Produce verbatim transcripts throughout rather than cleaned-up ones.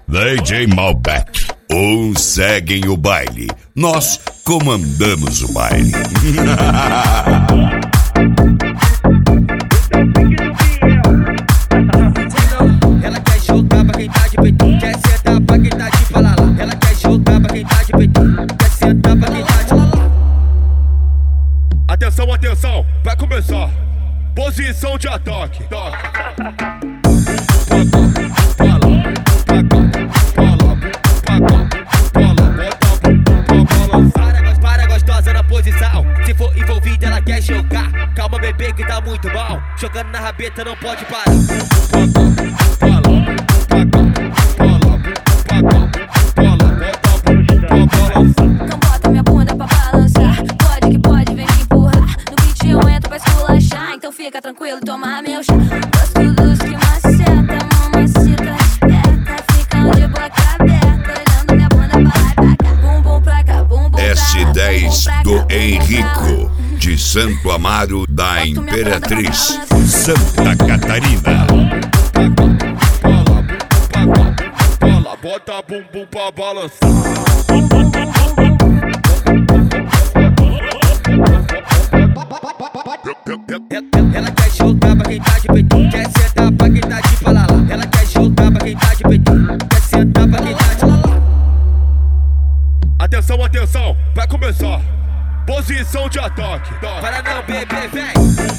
D J Malbec. Uns seguem o baile, nós comandamos o baile. Ela quer jogar pra quem tá de peito, quer sentar pra quem tá de palalá. Ela quer jogar pra quem tá de peito, quer sentar pra quem tá de palalá. Atenção, atenção, vai começar. Posição de ataque. Para, para gostosa na posição. Se for envolvida, ela quer jogar. Calma, bebê, que tá muito mal. Jogando na rabeta, não pode parar. Então bota minha bunda pra balançar. Pode que pode, vem me empurrar. No beat eu entro pra esculachar. Então fica tranquilo, toma meu chá. Gosto dos que maceta, mamacita esperta. Ficam de boca aberta, olhando minha bunda pra lá e pra cá. Bum bum pra cá, bum bum pra lá. S dez bum, bum, pra cá, do bum, bum, pra Henrico, lá. de Santo Amaro da Boto minha bunda pra Imperatriz, balançar. Santa Catarina. Bota bumbum pra balançar. Ela quer jogar pra quem tá de peito, quer sentar pra quem tá de palalá. Ela quer jogar pra quem tá de peito, quer sentar pra quem tá de palalá. Atenção, atenção, vai começar. Posição de ataque. Para não, bebê, vem.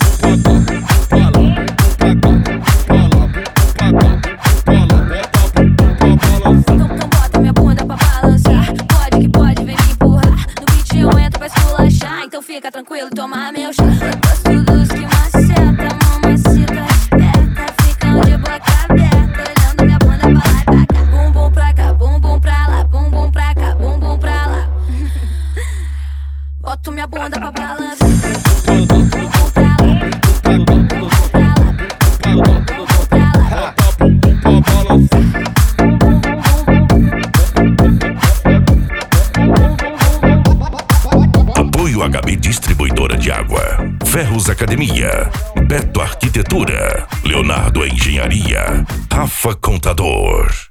Então bota minha bunda pra balançar. Pode que pode, vem me empurrar. No beat eu entro pra esculachar. Então fica tranquilo, toma meu chá. Gosto dos que maceta, mamacita esperta. Ficam de boca aberta, olhando minha bunda pra lá e pra cá. Bum bum pra cá, bum bum pra lá. Bum bum pra cá, bum bum pra lá. Boto minha bunda pra balançar. Bum bum pra lá, bum bum pra lá, bum bum pra lá. Apoio H B Distribuidora de Água, Ferros Academia, Beto Arquitetura, Leonardo Engenharia, Rafa Contador.